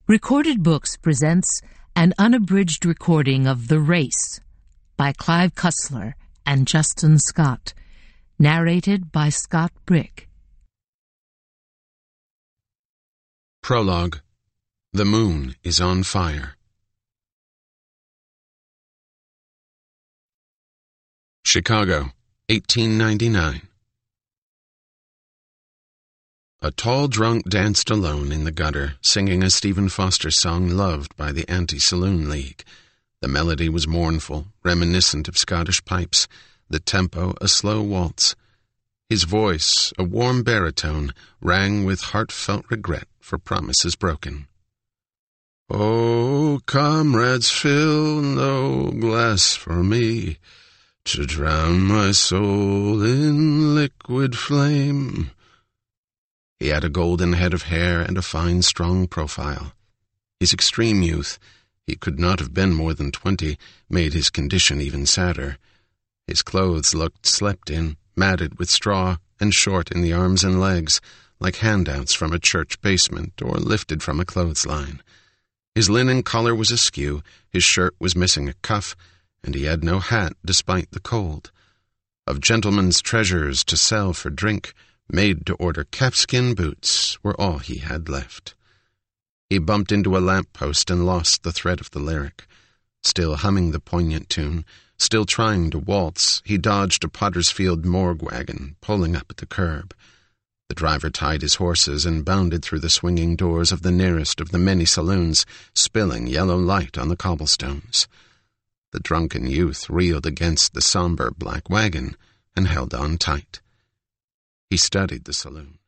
Recorded Books presents an unabridged recording of The Race by Clive Cussler and Justin Scott, narrated by Scott Brick. Prologue. The Moon is on Fire. Chicago, 1899. A tall drunk danced alone in the gutter, singing a Stephen Foster song loved by the Anti-Saloon League. The melody was mournful, reminiscent of Scottish pipes, the tempo a slow waltz. His voice, a warm baritone, rang with heartfelt regret for promises broken. "Oh, comrades, fill no glass for me, to drown my soul in liquid flame." He had a golden head of hair and a fine, strong profile. His extreme youth, he could not have been more than 20, made his condition even sadder. His clothes looked slept in, matted with straw, and short in the arms and legs, like handouts from a church basement or lifted from a clothesline. His linen collar was askew, his shirt was missing a cuff, and he had no hat despite the cold. Of gentlemen's treasures to sell for drink, made-to-order calfskin boots were all he had left. He bumped into a lamp-post and lost the thread of the lyric. Still humming the poignant tune, still trying to waltz, he dodged a Pottersfield morgue wagon, pulling up at the curb. The driver tied his horses and bounded through the swinging doors of the nearest of the many saloons, spilling yellow light on the cobblestones. The drunken youth reeled against the somber black wagon and held on tight. He studied the saloon.